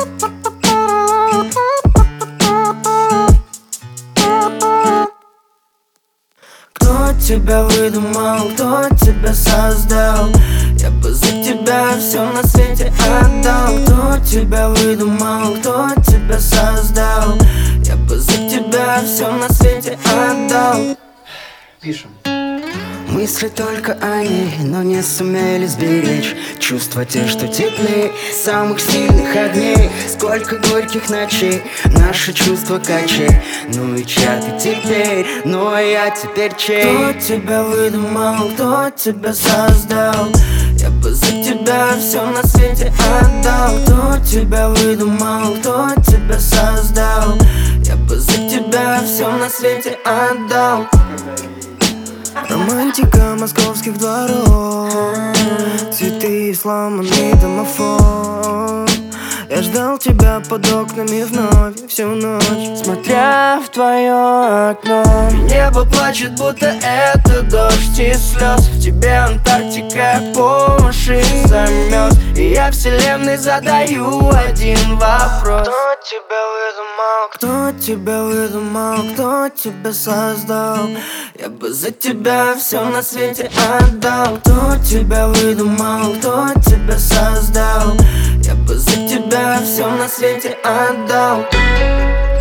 Кто тебя выдумал, кто тебя создал? Я бы за тебя все на свете отдал. Кто тебя выдумал, кто тебя создал? Я бы за тебя все на свете отдал. Пишем. Мысли только они, но не сумели сберечь чувства те, что теплее самых сильных огней. Сколько горьких ночей, наши чувства качей. Ну и чья ты теперь, ну а я теперь чей? Кто тебя выдумал, кто тебя создал? Я бы за тебя все на свете отдал. Кто тебя выдумал, кто тебя создал? Я бы за тебя все на свете отдал. Романтика московских дворов, цветы и сломанный домофон. Я ждал тебя под окнами вновь всю ночь, смотря в твое окно. Небо плачет, будто это дождь из слез. В тебе Антарктика по уши замерз. И я вселенной задаю один вопрос: кто тебя выдумал, кто тебя выдумал, кто тебя создал? Я бы за тебя все на свете отдал. Кто тебя выдумал, кто тебя создал? Я бы за тебя все на свете отдал.